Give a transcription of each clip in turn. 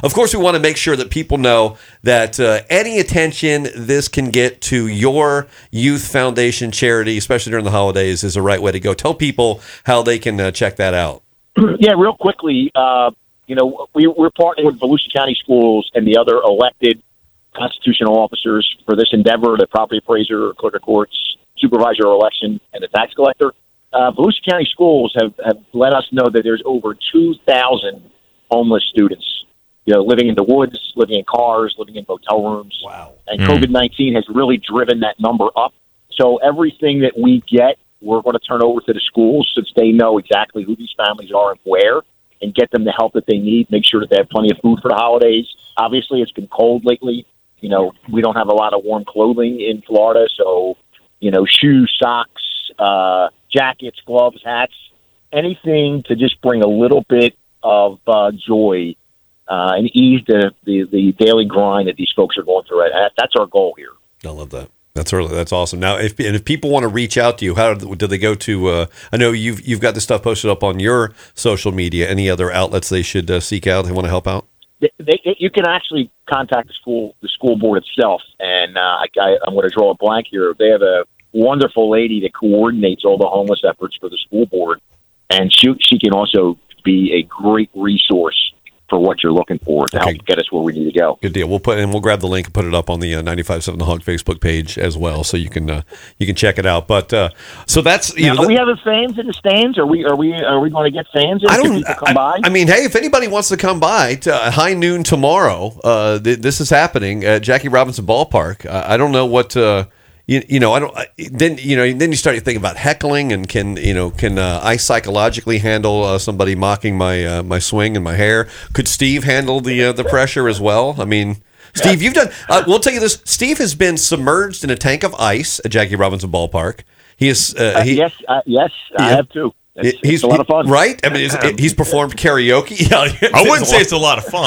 Of course, we want to make sure that people know that any attention this can get to your youth foundation charity, especially during the holidays, is the right way to go. Tell people how they can check that out. Yeah, real quickly, we're partnering with Volusia County Schools and the other elected constitutional officers for this endeavor, the property appraiser, clerk of courts, supervisor of election, and the tax collector. Volusia County Schools have let us know that there's over 2,000 homeless students, living in the woods, living in cars, living in motel rooms. Wow. And COVID-19 has really driven that number up. So everything that we get, we're going to turn over to the schools since they know exactly who these families are and where, and get them the help that they need, make sure that they have plenty of food for the holidays. Obviously, it's been cold lately. We don't have a lot of warm clothing in Florida, so, shoes, socks, jackets, gloves, hats, anything to just bring a little bit of joy and ease the daily grind that these folks are going through. That's our goal here. I love that. That's awesome. Now, if people want to reach out to you, how do they go to? I know you've got this stuff posted up on your social media. Any other outlets they should seek out? They want to help out. You can actually contact the school board itself, and I'm going to draw a blank here. They have a wonderful lady that coordinates all the homeless efforts for the school board, and she can also be a great resource for what you're looking for to help get us where we need to go. Good deal. We'll grab the link and put it up on the 95.7 The Hog Facebook page as well, so you can check it out. But so that's are we having fans in the stands? Are we going to get fans in? Can people come by? I mean, hey, if anybody wants to come by to high noon tomorrow, this is happening at Jackie Robinson Ballpark. I don't know what. I don't. Then you start to think about heckling, and can I psychologically handle somebody mocking my swing and my hair? Could Steve handle the pressure as well? I mean, Steve, you've done. We'll tell you this. Steve has been submerged in a tank of ice at Jackie Robinson Ballpark. He is. Yes, I have too. It's a lot of fun, right? I mean, he's performed karaoke. Yeah, I wouldn't say it's a lot of fun.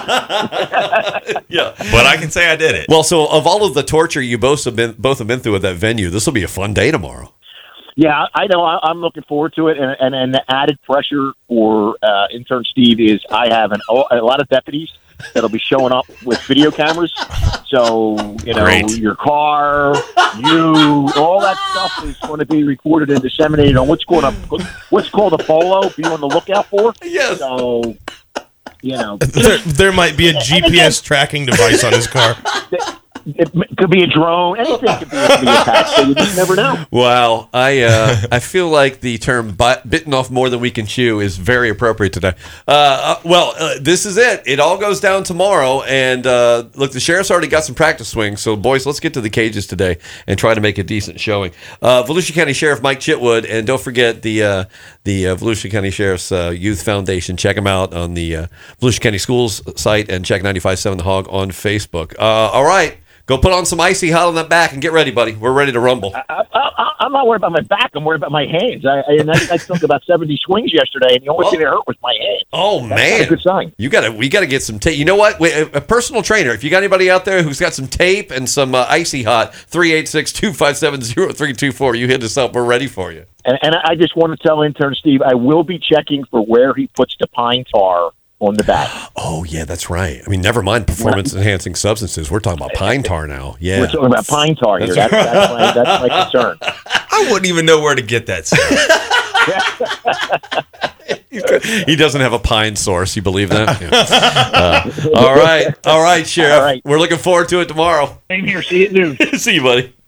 Yeah, but I can say I did it. Well, so of all of the torture you both have been through at that venue, this will be a fun day tomorrow. Yeah, I know. I'm looking forward to it, and the added pressure for intern Steve is I have a lot of deputies that'll be showing up with video cameras. So, Great. Your car, all that stuff is going to be recorded and disseminated on what's called a polo. Be on the lookout for. Yes. So, there might be a GPS tracking device on his car. It could be a drone. Anything could be attached. So you just never know. Wow, I feel like the term "bitten off more than we can chew" is very appropriate today. This is it. It all goes down tomorrow. And look, the sheriff's already got some practice swings. So, boys, let's get to the cages today and try to make a decent showing. Volusia County Sheriff Mike Chitwood, and don't forget the Volusia County Sheriff's Youth Foundation. Check them out on the Volusia County Schools site, and check 95.7 The Hog on Facebook. All right. Go put on some icy hot on that back and get ready, buddy. We're ready to rumble. I'm not worried about my back. I'm worried about my hands. I took about 70 swings yesterday, and the only thing that hurt was my hands. Oh, That's man. not a good sign. We got to get some tape. You know what? A personal trainer. If you got anybody out there who's got some tape and some icy hot, 386-257-0324. You hit us up. We're ready for you. And I just want to tell intern Steve, I will be checking for where he puts the pine tar on the back. Oh, yeah, that's right. I mean, never mind performance-enhancing substances. We're talking about pine tar now. Yeah. We're talking about pine tar here. That's my concern. I wouldn't even know where to get that stuff. He doesn't have a pine source. You believe that? Yeah. All right, Sheriff. All right. We're looking forward to it tomorrow. Same here. See you at noon. See you, buddy.